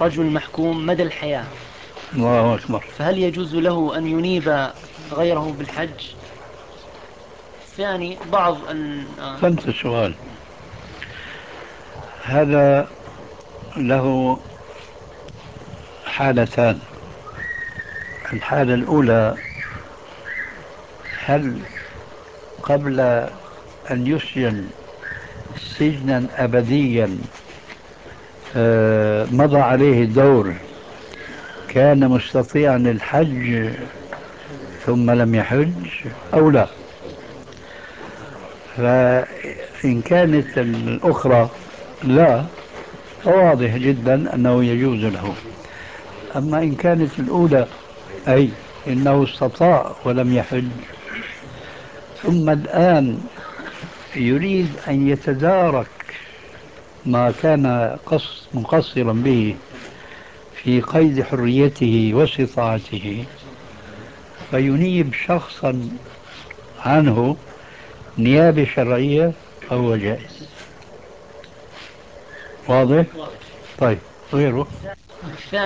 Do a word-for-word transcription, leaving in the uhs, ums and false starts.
رجل محكوم مدى الحياة، الله أكبر. فهل يجوز له أن ينيب غيره بالحج؟ يعني بعض ال... آه. فهمت السؤال. هذا له حالتان. الحالة الأولى، هل قبل أن يسجن سجنا أبديا آه، مضى عليه دور كان مستطيعا للحج ثم لم يحج أو لا؟ فإن كانت الأخرى لا، فواضح جدا أنه يجوز له. أما إن كانت الأولى، أي إنه استطاع ولم يحج، ثم الآن يريد أن يتدارك ما كان قص مقصرا به في قيد حريته واستطاعته، فينيب شخصا عنه نيابة شرعية، فهو جائز. واضح؟ طيب، غيره.